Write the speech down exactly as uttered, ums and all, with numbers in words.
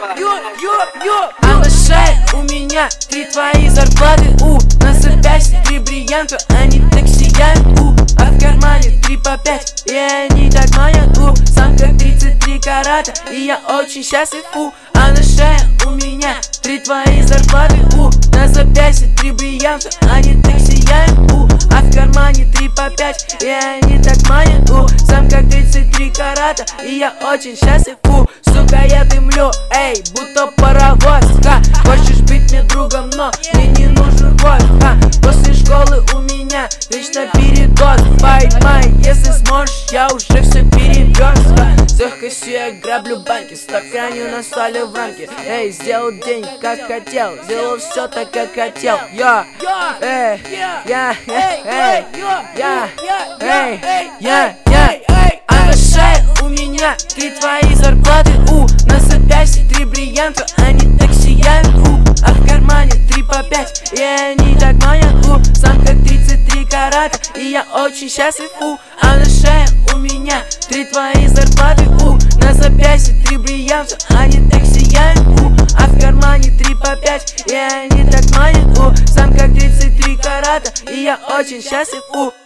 А на шее у меня три твои зарплаты, у на запястье три бриллианта, они так сияют, у а в кармане три по пять, и они так манят, у сам как тридцать три карата, и я очень счастлив, у а на шее у меня три твои зарплаты, у на запястье три бриллианта, они так сияют, у а в кармане три по пять, и они так манят, у сам как тридцать три карата, и я очень счастлив, у сука, я дымлю, эй, будто паровоз, ха. Хочешь быть мне другом, но мне не нужен хвост, ха. После школы у меня вечно передоз, поймай, если сможешь, я уже все перевез, ха. С легкостью я граблю банки, стаканю на столе в рамке, эй, сделал день как хотел, сделал все так как хотел, я, эй, я, эй, эй, я, эй, я, я. А на шее у меня три твои зарплаты, у на запястье три бриллианта, они так сияют, у а в кармане три по пять, и они так манят, у сам как тридцать три карата, и я очень счастлив, у а на шее у меня три твои зарплаты, у на запястье три бриллианта, они так сияют, у а в кармане три по пять, и они так манят, у сам как тридцать три карата, и я очень счастлив, у